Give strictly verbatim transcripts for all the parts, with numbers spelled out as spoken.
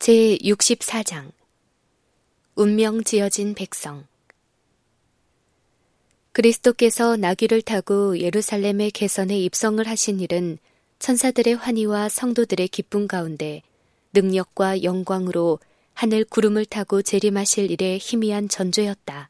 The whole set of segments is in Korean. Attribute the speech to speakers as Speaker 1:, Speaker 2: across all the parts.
Speaker 1: 제육십사 장 운명 지어진 백성. 그리스도께서 나귀를 타고 예루살렘의 개선에 입성을 하신 일은 천사들의 환희와 성도들의 기쁨 가운데 능력과 영광으로 하늘 구름을 타고 재림하실 일의 희미한 전조였다.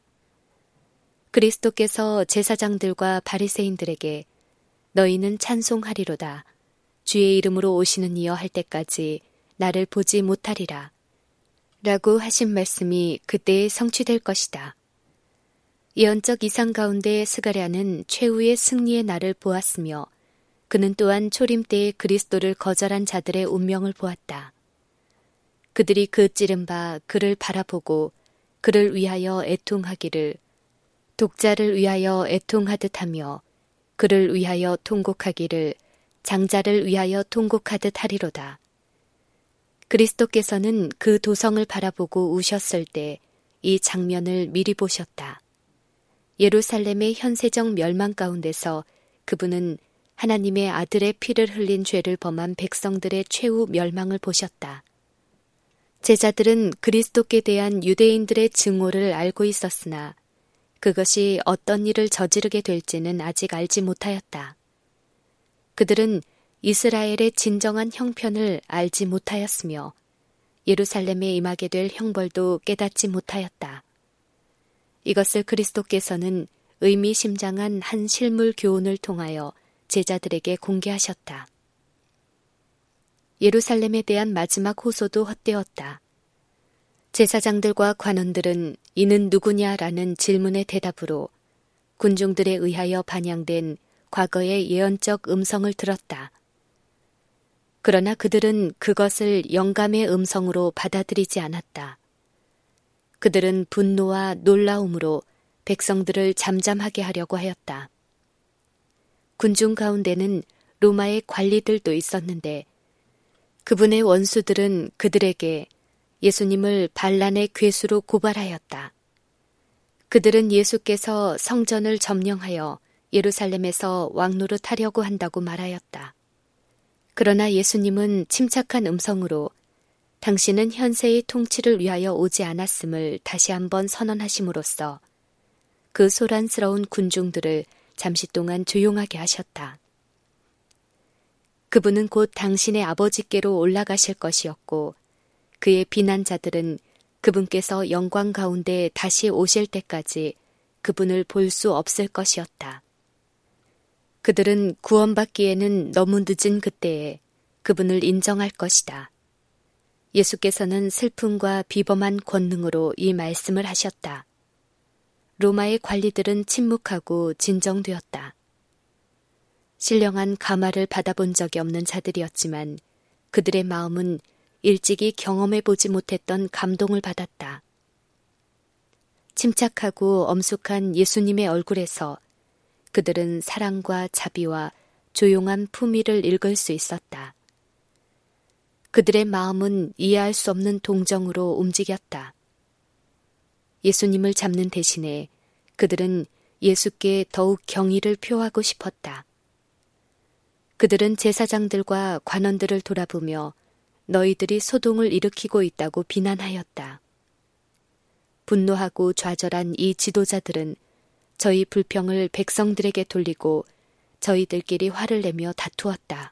Speaker 1: 그리스도께서 제사장들과 바리새인들에게 너희는 찬송하리로다. 주의 이름으로 오시는 이여 할 때까지 나를 보지 못하리라. 라고 하신 말씀이 그때에 성취될 것이다. 예언적 이상 가운데 스가랴는 최후의 승리의 날을 보았으며 그는 또한 초림 때의 그리스도를 거절한 자들의 운명을 보았다. 그들이 그 찌른 바 그를 바라보고 그를 위하여 애통하기를 독자를 위하여 애통하듯 하며 그를 위하여 통곡하기를 장자를 위하여 통곡하듯 하리로다. 그리스도께서는 그 도성을 바라보고 우셨을 때 이 장면을 미리 보셨다. 예루살렘의 현세적 멸망 가운데서 그분은 하나님의 아들의 피를 흘린 죄를 범한 백성들의 최후 멸망을 보셨다. 제자들은 그리스도께 대한 유대인들의 증오를 알고 있었으나 그것이 어떤 일을 저지르게 될지는 아직 알지 못하였다. 그들은 이스라엘의 진정한 형편을 알지 못하였으며 예루살렘에 임하게 될 형벌도 깨닫지 못하였다. 이것을 그리스도께서는 의미심장한 한 실물 교훈을 통하여 제자들에게 공개하셨다. 예루살렘에 대한 마지막 호소도 헛되었다. 제사장들과 관원들은 이는 누구냐라는 질문의 대답으로 군중들에 의하여 반영된 과거의 예언적 음성을 들었다. 그러나 그들은 그것을 영감의 음성으로 받아들이지 않았다. 그들은 분노와 놀라움으로 백성들을 잠잠하게 하려고 하였다. 군중 가운데는 로마의 관리들도 있었는데 그분의 원수들은 그들에게 예수님을 반란의 괴수로 고발하였다. 그들은 예수께서 성전을 점령하여 예루살렘에서 왕노릇 하려고 한다고 말하였다. 그러나 예수님은 침착한 음성으로 당신은 현세의 통치를 위하여 오지 않았음을 다시 한번 선언하심으로써 그 소란스러운 군중들을 잠시 동안 조용하게 하셨다. 그분은 곧 당신의 아버지께로 올라가실 것이었고 그의 비난자들은 그분께서 영광 가운데 다시 오실 때까지 그분을 볼 수 없을 것이었다. 그들은 구원받기에는 너무 늦은 그때에 그분을 인정할 것이다. 예수께서는 슬픔과 비범한 권능으로 이 말씀을 하셨다. 로마의 관리들은 침묵하고 진정되었다. 신령한 감화를 받아본 적이 없는 자들이었지만 그들의 마음은 일찍이 경험해보지 못했던 감동을 받았다. 침착하고 엄숙한 예수님의 얼굴에서 그들은 사랑과 자비와 조용한 품위를 읽을 수 있었다. 그들의 마음은 이해할 수 없는 동정으로 움직였다. 예수님을 잡는 대신에 그들은 예수께 더욱 경의를 표하고 싶었다. 그들은 제사장들과 관원들을 돌아보며 너희들이 소동을 일으키고 있다고 비난하였다. 분노하고 좌절한 이 지도자들은 저희 불평을 백성들에게 돌리고 저희들끼리 화를 내며 다투었다.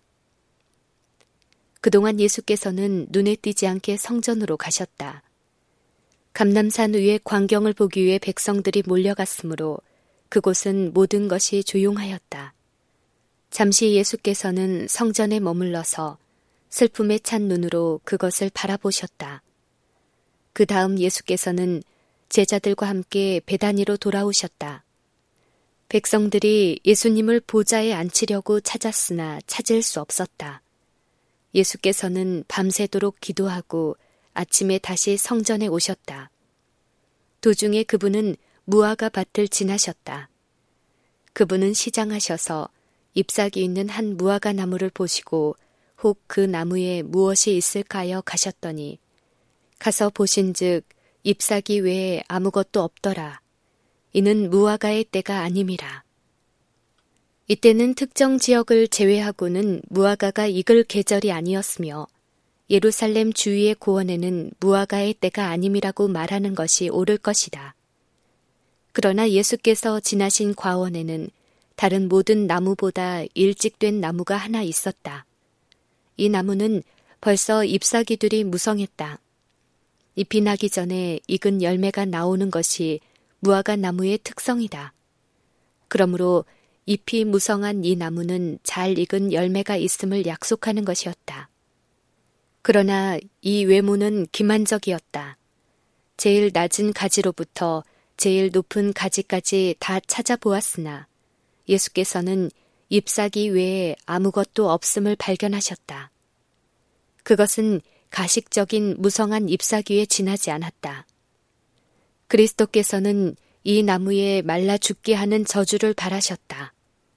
Speaker 1: 그동안 예수께서는 눈에 띄지 않게 성전으로 가셨다. 감람산 위의 광경을 보기 위해 백성들이 몰려갔으므로 그곳은 모든 것이 조용하였다. 잠시 예수께서는 성전에 머물러서 슬픔에 찬 눈으로 그것을 바라보셨다. 그 다음 예수께서는 제자들과 함께 베다니로 돌아오셨다. 백성들이 예수님을 보좌에 앉히려고 찾았으나 찾을 수 없었다. 예수께서는 밤새도록 기도하고 아침에 다시 성전에 오셨다. 도중에 그분은 무화과 밭을 지나셨다. 그분은 시장하셔서 잎사귀 있는 한 무화과 나무를 보시고 혹 그 나무에 무엇이 있을까 하여 가셨더니 가서 보신즉 잎사귀 외에 아무것도 없더라. 이는 무화과의 때가 아님이라. 이때는 특정 지역을 제외하고는 무화과가 익을 계절이 아니었으며 예루살렘 주위의 고원에는 무화과의 때가 아님이라고 말하는 것이 옳을 것이다. 그러나 예수께서 지나신 과원에는 다른 모든 나무보다 일찍 된 나무가 하나 있었다. 이 나무는 벌써 잎사귀들이 무성했다. 잎이 나기 전에 익은 열매가 나오는 것이 무화과 나무의 특성이다. 그러므로 잎이 무성한 이 나무는 잘 익은 열매가 있음을 약속하는 것이었다. 그러나 이 외모는 기만적이었다. 제일 낮은 가지로부터 제일 높은 가지까지 다 찾아보았으나 예수께서는 잎사귀 외에 아무것도 없음을 발견하셨다. 그것은 가식적인 무성한 잎사귀에 지나지 않았다. 그리스도께서는 이 나무에 말라 죽게 하는 저주를 바라셨다.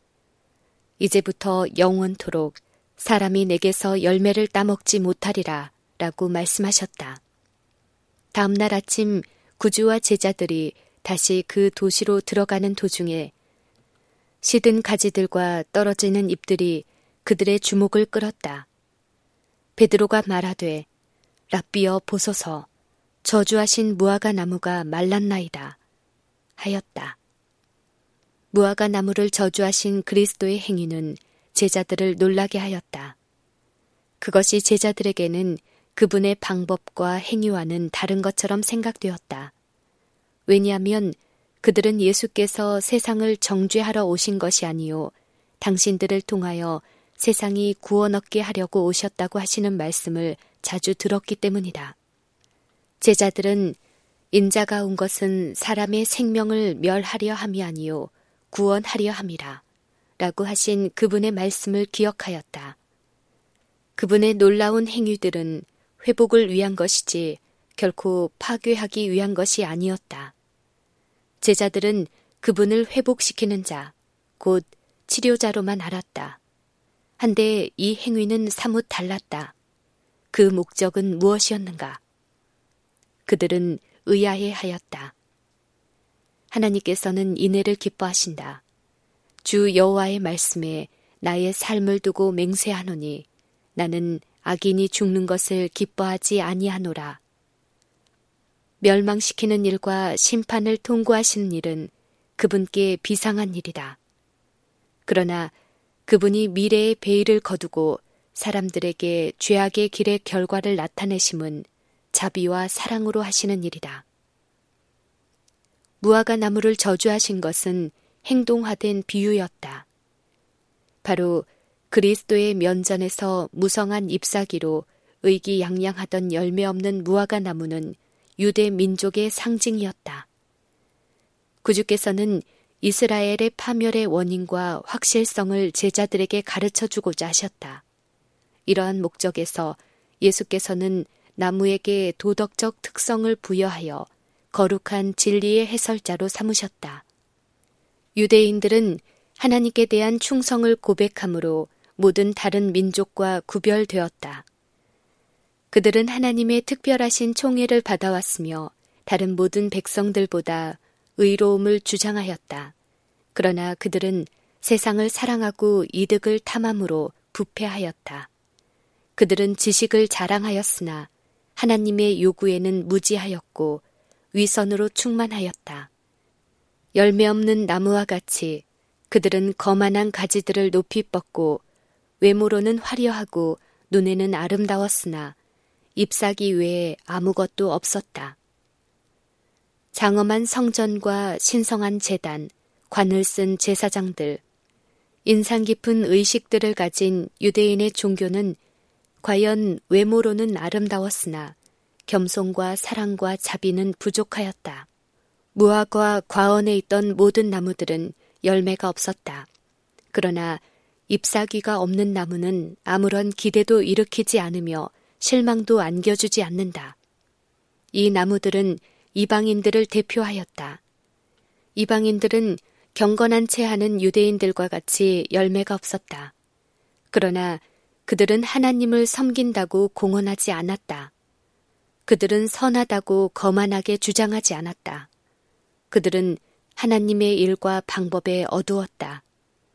Speaker 1: 이제부터 영원토록 사람이 내게서 열매를 따먹지 못하리라 라고 말씀하셨다. 다음 날 아침 구주와 제자들이 다시 그 도시로 들어가는 도중에 시든 가지들과 떨어지는 잎들이 그들의 주목을 끌었다. 베드로가 말하되 랍비여 보소서 저주하신 무화과 나무가 말랐나이다 하였다. 무화과 나무를 저주하신 그리스도의 행위는 제자들을 놀라게 하였다. 그것이 제자들에게는 그분의 방법과 행위와는 다른 것처럼 생각되었다. 왜냐하면 그들은 예수께서 세상을 정죄하러 오신 것이 아니요 당신들을 통하여 세상이 구원 얻게 하려고 오셨다고 하시는 말씀을 자주 들었기 때문이다. 제자들은 인자가 온 것은 사람의 생명을 멸하려 함이 아니요 구원하려 함이라 라고 하신 그분의 말씀을 기억하였다. 그분의 놀라운 행위들은 회복을 위한 것이지 결코 파괴하기 위한 것이 아니었다. 제자들은 그분을 회복시키는 자, 곧 치료자로만 알았다. 한데 이 행위는 사뭇 달랐다. 그 목적은 무엇이었는가? 그들은 의아해 하였다. 하나님께서는 이내를 기뻐하신다. 주 여호와의 말씀에 나의 삶을 두고 맹세하노니 나는 악인이 죽는 것을 기뻐하지 아니하노라. 멸망시키는 일과 심판을 통고하시는 일은 그분께 비상한 일이다. 그러나 그분이 미래의 베일을 거두고 사람들에게 죄악의 길의 결과를 나타내심은 자비와 사랑으로 하시는 일이다. 무화과 나무를 저주하신 것은 행동화된 비유였다. 바로 그리스도의 면전에서 무성한 잎사귀로 의기양양하던 열매 없는 무화과 나무는 유대 민족의 상징이었다. 구주께서는 이스라엘의 파멸의 원인과 확실성을 제자들에게 가르쳐주고자 하셨다. 이러한 목적에서 예수께서는 나무에게 도덕적 특성을 부여하여 거룩한 진리의 해설자로 삼으셨다. 유대인들은 하나님께 대한 충성을 고백함으로 모든 다른 민족과 구별되었다. 그들은 하나님의 특별하신 총애를 받아왔으며 다른 모든 백성들보다 의로움을 주장하였다. 그러나 그들은 세상을 사랑하고 이득을 탐함으로 부패하였다. 그들은 지식을 자랑하였으나 하나님의 요구에는 무지하였고 위선으로 충만하였다. 열매 없는 나무와 같이 그들은 거만한 가지들을 높이 뻗고 외모로는 화려하고 눈에는 아름다웠으나 잎사귀 외에 아무것도 없었다. 장엄한 성전과 신성한 제단, 관을 쓴 제사장들, 인상 깊은 의식들을 가진 유대인의 종교는 과연 외모로는 아름다웠으나 겸손과 사랑과 자비는 부족하였다. 무화과 과원에 있던 모든 나무들은 열매가 없었다. 그러나 잎사귀가 없는 나무는 아무런 기대도 일으키지 않으며 실망도 안겨주지 않는다. 이 나무들은 이방인들을 대표하였다. 이방인들은 경건한 채 하는 유대인들과 같이 열매가 없었다. 그러나 그들은 하나님을 섬긴다고 공언하지 않았다. 그들은 선하다고 거만하게 주장하지 않았다. 그들은 하나님의 일과 방법에 어두웠다.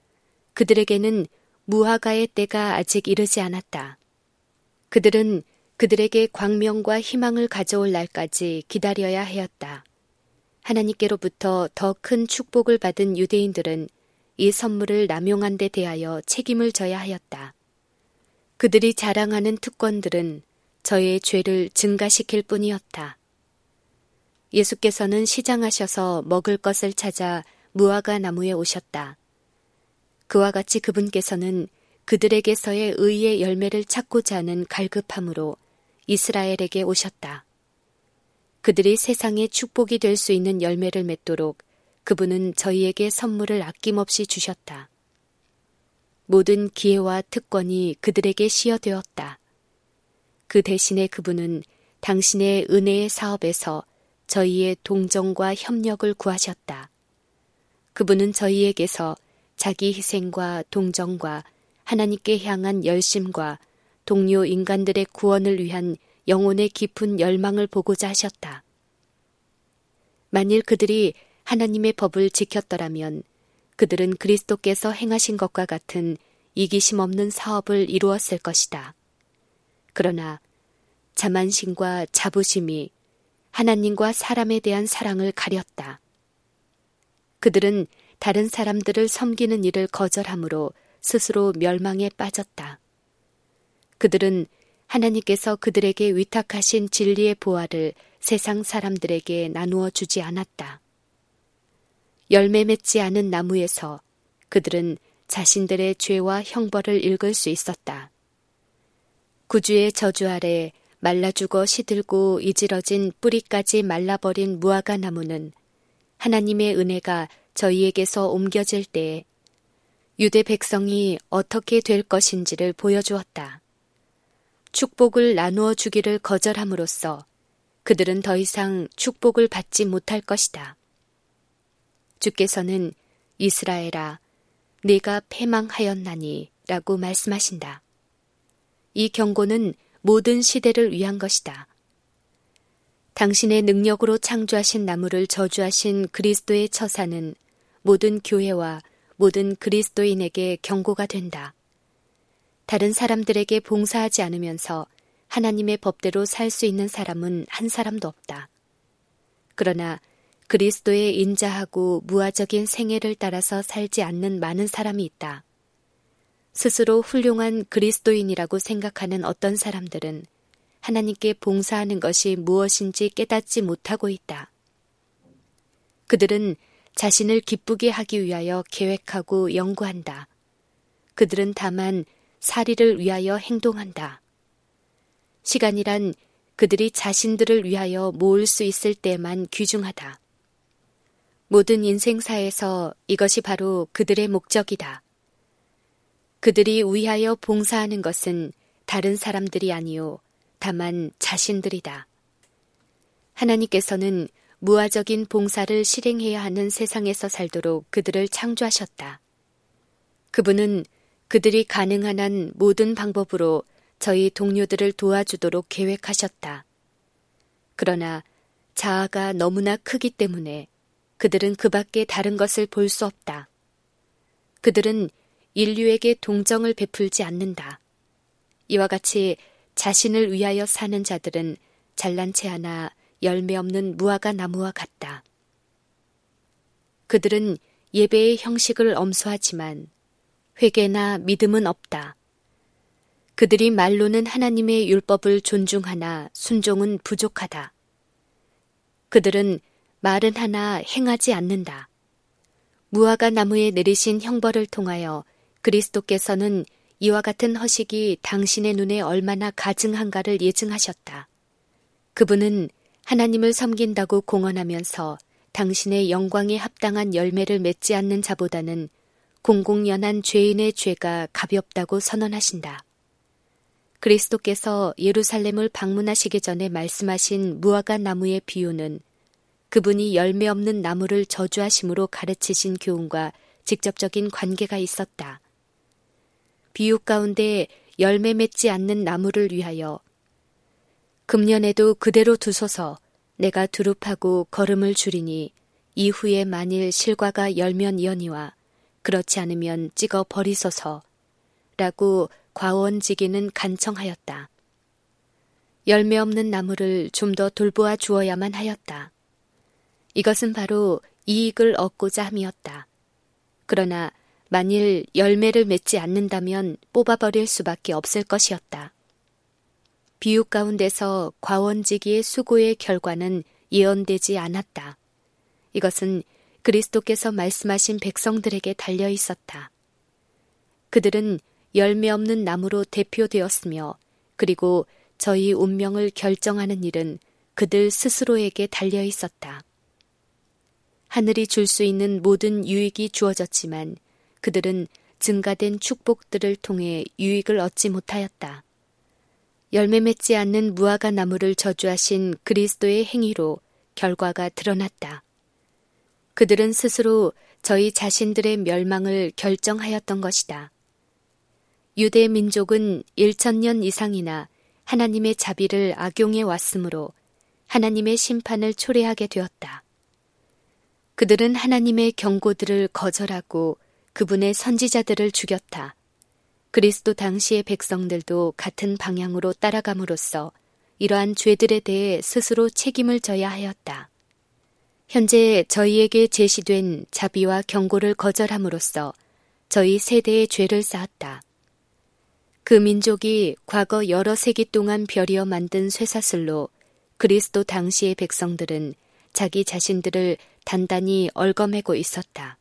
Speaker 1: 그들에게는 무화과의 때가 아직 이르지 않았다. 그들은 그들에게 광명과 희망을 가져올 날까지 기다려야 하였다. 하나님께로부터 더 큰 축복을 받은 유대인들은 이 선물을 남용한 데 대하여 책임을 져야 하였다. 그들이 자랑하는 특권들은 저의 죄를 증가시킬 뿐이었다. 예수께서는 시장하셔서 먹을 것을 찾아 무화과 나무에 오셨다. 그와 같이 그분께서는 그들에게서의 의의 열매를 찾고자 하는 갈급함으로 이스라엘에게 오셨다. 그들이 세상의 축복이 될 수 있는 열매를 맺도록 그분은 저희에게 선물을 아낌없이 주셨다. 모든 기회와 특권이 그들에게 시여되었다. 그 대신에 그분은 당신의 은혜의 사업에서 저희의 동정과 협력을 구하셨다. 그분은 저희에게서 자기 희생과 동정과 하나님께 향한 열심과 동료 인간들의 구원을 위한 영혼의 깊은 열망을 보고자 하셨다. 만일 그들이 하나님의 법을 지켰더라면 그들은 그리스도께서 행하신 것과 같은 이기심 없는 사업을 이루었을 것이다. 그러나 자만심과 자부심이 하나님과 사람에 대한 사랑을 가렸다. 그들은 다른 사람들을 섬기는 일을 거절함으로 스스로 멸망에 빠졌다. 그들은 하나님께서 그들에게 위탁하신 진리의 보화를 세상 사람들에게 나누어 주지 않았다. 열매 맺지 않은 나무에서 그들은 자신들의 죄와 형벌을 읽을 수 있었다. 구주의 저주 아래 말라 죽어 시들고 이지러진 뿌리까지 말라버린 무화과 나무는 하나님의 은혜가 저희에게서 옮겨질 때에 유대 백성이 어떻게 될 것인지를 보여주었다. 축복을 나누어 주기를 거절함으로써 그들은 더 이상 축복을 받지 못할 것이다. 주께서는 이스라엘아, 네가 패망하였나니 라고 말씀하신다. 이 경고는 모든 시대를 위한 것이다. 당신의 능력으로 창조하신 나무를 저주하신 그리스도의 처사는 모든 교회와 모든 그리스도인에게 경고가 된다. 다른 사람들에게 봉사하지 않으면서 하나님의 법대로 살 수 있는 사람은 한 사람도 없다. 그러나 그리스도의 인자하고 무화적인 생애를 따라서 살지 않는 많은 사람이 있다. 스스로 훌륭한 그리스도인이라고 생각하는 어떤 사람들은 하나님께 봉사하는 것이 무엇인지 깨닫지 못하고 있다. 그들은 자신을 기쁘게 하기 위하여 계획하고 연구한다. 그들은 다만 사리를 위하여 행동한다. 시간이란 그들이 자신들을 위하여 모을 수 있을 때만 귀중하다. 모든 인생사에서 이것이 바로 그들의 목적이다. 그들이 위하여 봉사하는 것은 다른 사람들이 아니요 다만 자신들이다. 하나님께서는 무화적인 봉사를 실행해야 하는 세상에서 살도록 그들을 창조하셨다. 그분은 그들이 가능한 한 모든 방법으로 저희 동료들을 도와주도록 계획하셨다. 그러나 자아가 너무나 크기 때문에 그들은 그 밖에 다른 것을 볼 수 없다. 그들은 인류에게 동정을 베풀지 않는다. 이와 같이 자신을 위하여 사는 자들은 잘난 체 하나 열매 없는 무화과 나무와 같다. 그들은 예배의 형식을 엄수하지만 회개나 믿음은 없다. 그들이 말로는 하나님의 율법을 존중하나 순종은 부족하다. 그들은 말은 하나 행하지 않는다. 무화과 나무에 내리신 형벌을 통하여 그리스도께서는 이와 같은 허식이 당신의 눈에 얼마나 가증한가를 예증하셨다. 그분은 하나님을 섬긴다고 공언하면서 당신의 영광에 합당한 열매를 맺지 않는 자보다는 공공연한 죄인의 죄가 가볍다고 선언하신다. 그리스도께서 예루살렘을 방문하시기 전에 말씀하신 무화과 나무의 비유는 그분이 열매 없는 나무를 저주하심으로 가르치신 교훈과 직접적인 관계가 있었다. 비유 가운데 열매 맺지 않는 나무를 위하여 금년에도 그대로 두소서 내가 두릅하고 걸음을 줄이니 이후에 만일 실과가 열면이언니와 그렇지 않으면 찍어 버리소서 라고 과원지기는 간청하였다. 열매 없는 나무를 좀 더 돌보아 주어야만 하였다. 이것은 바로 이익을 얻고자 함이었다. 그러나 만일 열매를 맺지 않는다면 뽑아버릴 수밖에 없을 것이었다. 비육 가운데서 과원지기의 수고의 결과는 예언되지 않았다. 이것은 그리스도께서 말씀하신 백성들에게 달려 있었다. 그들은 열매 없는 나무로 대표되었으며 그리고 저희 운명을 결정하는 일은 그들 스스로에게 달려 있었다. 하늘이 줄 수 있는 모든 유익이 주어졌지만 그들은 증가된 축복들을 통해 유익을 얻지 못하였다. 열매 맺지 않는 무화과 나무를 저주하신 그리스도의 행위로 결과가 드러났다. 그들은 스스로 저희 자신들의 멸망을 결정하였던 것이다. 유대 민족은 일천 년 이상이나 하나님의 자비를 악용해 왔으므로 하나님의 심판을 초래하게 되었다. 그들은 하나님의 경고들을 거절하고 그분의 선지자들을 죽였다. 그리스도 당시의 백성들도 같은 방향으로 따라감으로써 이러한 죄들에 대해 스스로 책임을 져야 하였다. 현재 저희에게 제시된 자비와 경고를 거절함으로써 저희 세대의 죄를 쌓았다. 그 민족이 과거 여러 세기 동안 벼리어 만든 쇠사슬로 그리스도 당시의 백성들은 자기 자신들을 단단히 얽어매고 있었다.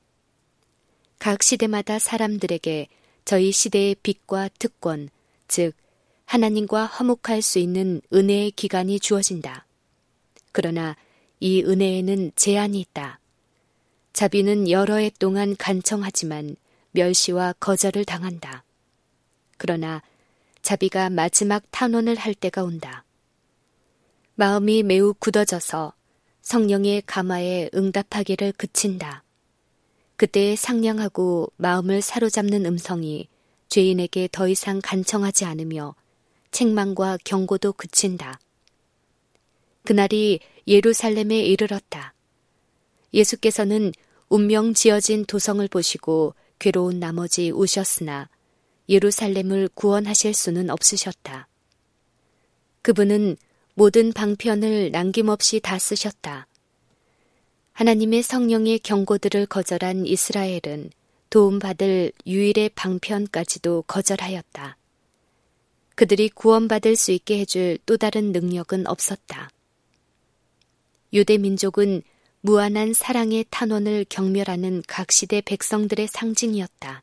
Speaker 1: 각 시대마다 사람들에게 저희 시대의 빚과 특권, 즉 하나님과 화목할 수 있는 은혜의 기간이 주어진다. 그러나 이 은혜에는 제한이 있다. 자비는 여러 해 동안 간청하지만 멸시와 거절을 당한다. 그러나 자비가 마지막 탄원을 할 때가 온다. 마음이 매우 굳어져서 성령의 감화에 응답하기를 그친다. 그때에 상냥하고 마음을 사로잡는 음성이 죄인에게 더 이상 간청하지 않으며 책망과 경고도 그친다. 그날이 예루살렘에 이르렀다. 예수께서는 운명 지어진 도성을 보시고 괴로운 나머지 우셨으나 예루살렘을 구원하실 수는 없으셨다. 그분은 모든 방편을 남김없이 다 쓰셨다. 하나님의 성령의 경고들을 거절한 이스라엘은 도움받을 유일의 방편까지도 거절하였다. 그들이 구원받을 수 있게 해줄 또 다른 능력은 없었다. 유대 민족은 무한한 사랑의 탄원을 경멸하는 각 시대 백성들의 상징이었다.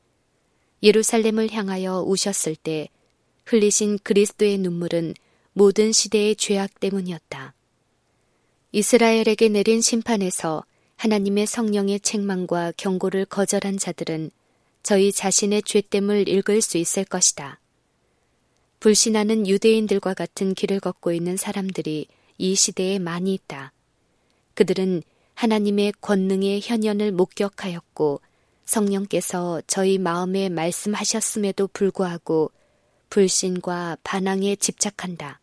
Speaker 1: 예루살렘을 향하여 우셨을 때 흘리신 그리스도의 눈물은 모든 시대의 죄악 때문이었다. 이스라엘에게 내린 심판에서 하나님의 성령의 책망과 경고를 거절한 자들은 저희 자신의 죄됨을 읽을 수 있을 것이다. 불신하는 유대인들과 같은 길을 걷고 있는 사람들이 이 시대에 많이 있다. 그들은 하나님의 권능의 현현을 목격하였고 성령께서 저희 마음에 말씀하셨음에도 불구하고 불신과 반항에 집착한다.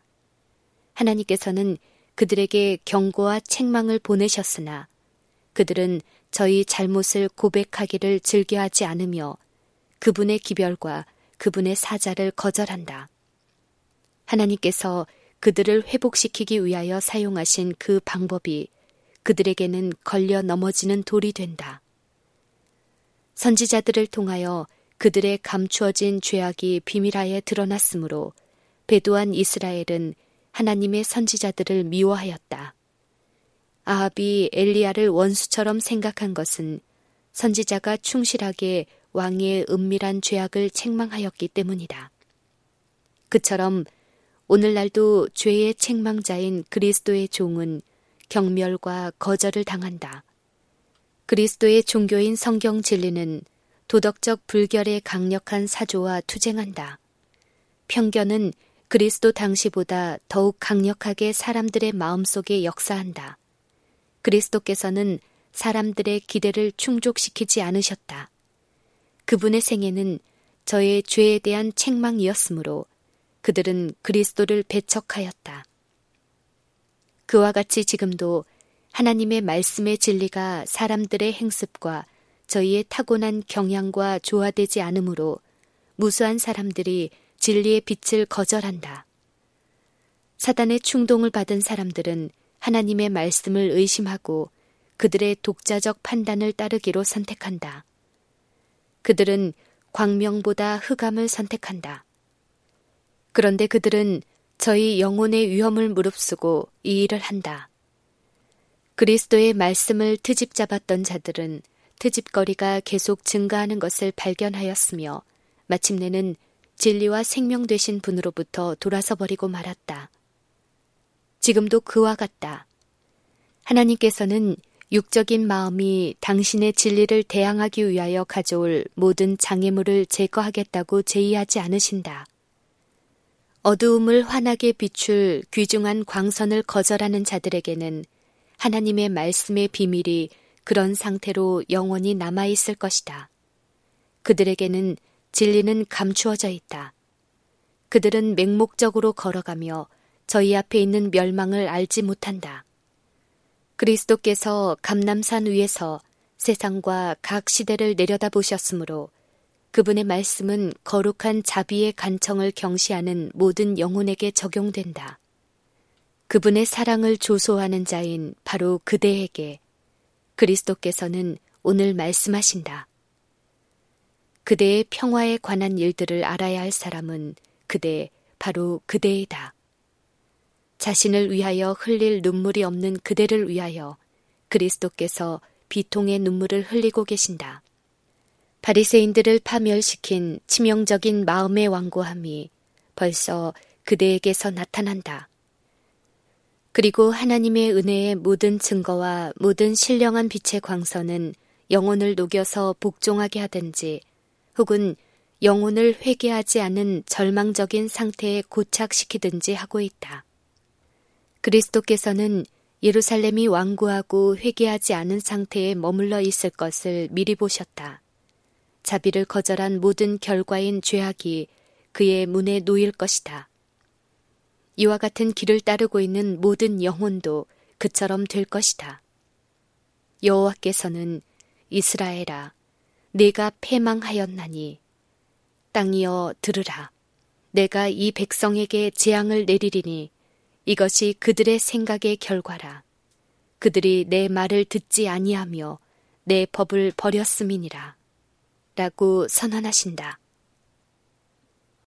Speaker 1: 하나님께서는 그들에게 경고와 책망을 보내셨으나 그들은 저희 잘못을 고백하기를 즐겨하지 않으며 그분의 기별과 그분의 사자를 거절한다. 하나님께서 그들을 회복시키기 위하여 사용하신 그 방법이 그들에게는 걸려 넘어지는 돌이 된다. 선지자들을 통하여 그들의 감추어진 죄악이 비밀하에 드러났으므로 배도한 이스라엘은 하나님의 선지자들을 미워하였다. 아합이 엘리야를 원수처럼 생각한 것은 선지자가 충실하게 왕의 은밀한 죄악을 책망하였기 때문이다. 그처럼 오늘날도 죄의 책망자인 그리스도의 종은 경멸과 거절을 당한다. 그리스도의 종교인 성경 진리는 도덕적 불결의 강력한 사조와 투쟁한다. 편견은 그리스도 당시보다 더욱 강력하게 사람들의 마음속에 역사한다. 그리스도께서는 사람들의 기대를 충족시키지 않으셨다. 그분의 생애는 저의 죄에 대한 책망이었으므로 그들은 그리스도를 배척하였다. 그와 같이 지금도 하나님의 말씀의 진리가 사람들의 행습과 저희의 타고난 경향과 조화되지 않으므로 무수한 사람들이 진리의 빛을 거절한다. 사단의 충동을 받은 사람들은 하나님의 말씀을 의심하고 그들의 독자적 판단을 따르기로 선택한다. 그들은 광명보다 흑암을 선택한다. 그런데 그들은 저희 영혼의 위험을 무릅쓰고 이 일을 한다. 그리스도의 말씀을 트집 잡았던 자들은 트집거리가 계속 증가하는 것을 발견하였으며 마침내는 진리와 생명 되신 분으로부터 돌아서 버리고 말았다. 지금도 그와 같다. 하나님께서는 육적인 마음이 당신의 진리를 대항하기 위하여 가져올 모든 장애물을 제거하겠다고 제의하지 않으신다. 어두움을 환하게 비출 귀중한 광선을 거절하는 자들에게는 하나님의 말씀의 비밀이 그런 상태로 영원히 남아있을 것이다. 그들에게는 진리는 감추어져 있다. 그들은 맹목적으로 걸어가며 저희 앞에 있는 멸망을 알지 못한다. 그리스도께서 감람산 위에서 세상과 각 시대를 내려다보셨으므로 그분의 말씀은 거룩한 자비의 간청을 경시하는 모든 영혼에게 적용된다. 그분의 사랑을 조소하는 자인 바로 그대에게 그리스도께서는 오늘 말씀하신다. 그대의 평화에 관한 일들을 알아야 할 사람은 그대, 바로 그대이다. 자신을 위하여 흘릴 눈물이 없는 그대를 위하여 그리스도께서 비통의 눈물을 흘리고 계신다. 바리새인들을 파멸시킨 치명적인 마음의 완고함이 벌써 그대에게서 나타난다. 그리고 하나님의 은혜의 모든 증거와 모든 신령한 빛의 광선은 영혼을 녹여서 복종하게 하든지 혹은 영혼을 회개하지 않은 절망적인 상태에 고착시키든지 하고 있다. 그리스도께서는 예루살렘이 완고하고 회개하지 않은 상태에 머물러 있을 것을 미리 보셨다. 자비를 거절한 모든 결과인 죄악이 그의 문에 놓일 것이다. 이와 같은 길을 따르고 있는 모든 영혼도 그처럼 될 것이다. 여호와께서는 이스라엘아, 내가 패망하였나니 땅이여 들으라. 내가 이 백성에게 재앙을 내리리니 이것이 그들의 생각의 결과라. 그들이 내 말을 듣지 아니하며 내 법을 버렸음이니라. 라고 선언하신다.